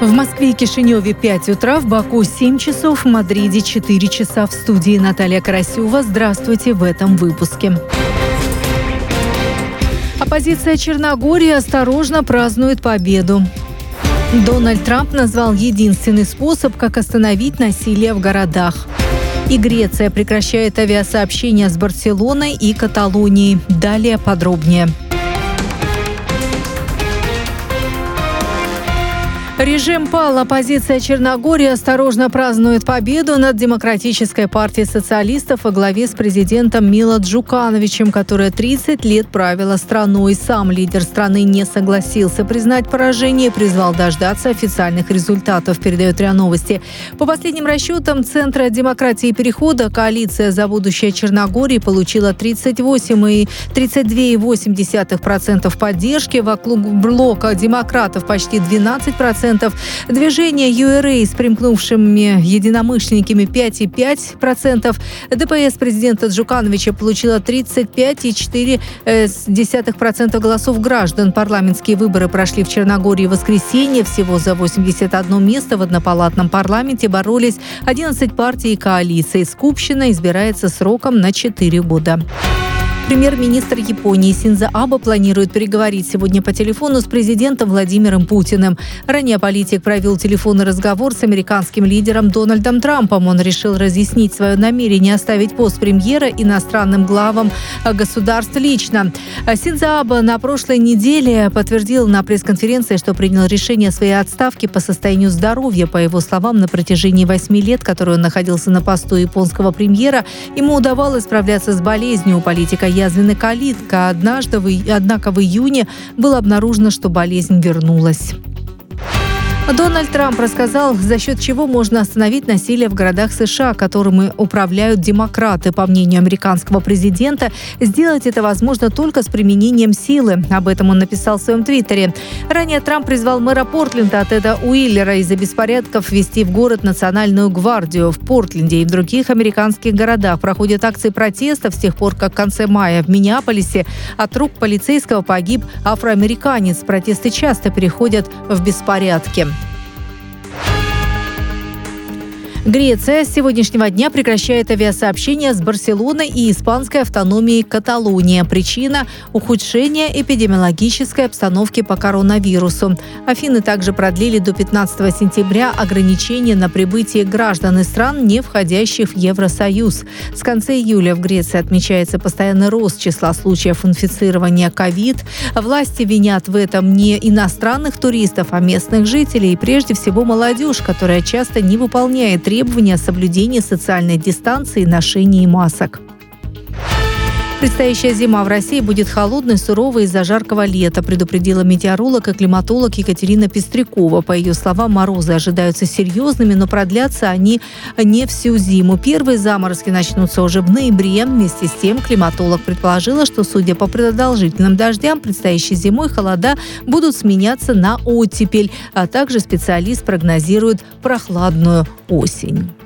В Москве и Кишиневе 5 утра, в Баку 7 часов, в Мадриде 4 часа. В студии Наталья Карасева. Здравствуйте в этом выпуске. Оппозиция Черногории осторожно празднует победу. Дональд Трамп назвал единственный способ, как остановить насилие в городах. И Греция прекращает авиасообщения с Барселоной и Каталонией. Далее подробнее. Режим пал. Оппозиция Черногории осторожно празднует победу над Демократической партией социалистов во главе с президентом Мило Джукановичем, которая 30 лет правила страной. Сам лидер страны не согласился признать поражение и призвал дождаться официальных результатов, передает РИА Новости. По последним расчетам Центра демократии и перехода коалиция «За будущее Черногории» получила 32,8% поддержки, вокруг блока демократов почти 12%. Движение ЮРА с примкнувшими единомышленниками 5,5%. ДПС президента Джукановича получила 35,4% голосов граждан. Парламентские выборы прошли в Черногории в воскресенье. Всего за 81 место в однопалатном парламенте боролись 11 партий и коалиций. Скупщина избирается сроком на 4 года. Премьер-министр Японии Синдзо Абе планирует переговорить сегодня по телефону с президентом Владимиром Путиным. Ранее политик провел телефонный разговор с американским лидером Дональдом Трампом. Он решил разъяснить свое намерение оставить пост премьера иностранным главам государств лично. Синдзо Абе на прошлой неделе подтвердил на пресс-конференции, что принял решение о своей отставке по состоянию здоровья. По его словам, на протяжении 8 лет, которые он находился на посту японского премьера, ему удавалось справляться с болезнью. У политика язвенная колитка. Однако в июне было обнаружено, что болезнь вернулась. Дональд Трамп рассказал, за счет чего можно остановить насилие в городах США, которыми управляют демократы. По мнению американского президента, сделать это возможно только с применением силы. Об этом он написал в своем твиттере. Ранее Трамп призвал мэра Портленда Теда Уиллера из-за беспорядков ввести в город национальную гвардию. В Портленде и в других американских городах проходят акции протеста с тех пор, как в конце мая в Миннеаполисе от рук полицейского погиб афроамериканец. Протесты часто переходят в беспорядки. Греция с сегодняшнего дня прекращает авиасообщения с Барселоной и испанской автономией Каталония. Причина – ухудшение эпидемиологической обстановки по коронавирусу. Афины также продлили до 15 сентября ограничения на прибытие граждан из стран, не входящих в Евросоюз. С конца июля в Греции отмечается постоянный рост числа случаев инфицирования ковид. Власти винят в этом не иностранных туристов, а местных жителей. И прежде всего молодежь, которая часто не выполняет требования о соблюдении социальной дистанции и ношении масок. Предстоящая зима в России будет холодной, суровой из-за жаркого лета, предупредила метеоролог и климатолог Екатерина Пестрякова. По ее словам, морозы ожидаются серьезными, но продлятся они не всю зиму. Первые заморозки начнутся уже в ноябре. Вместе с тем, климатолог предположила, что, судя по продолжительным дождям, предстоящей зимой холода будут сменяться на оттепель, а также специалист прогнозирует прохладную осень.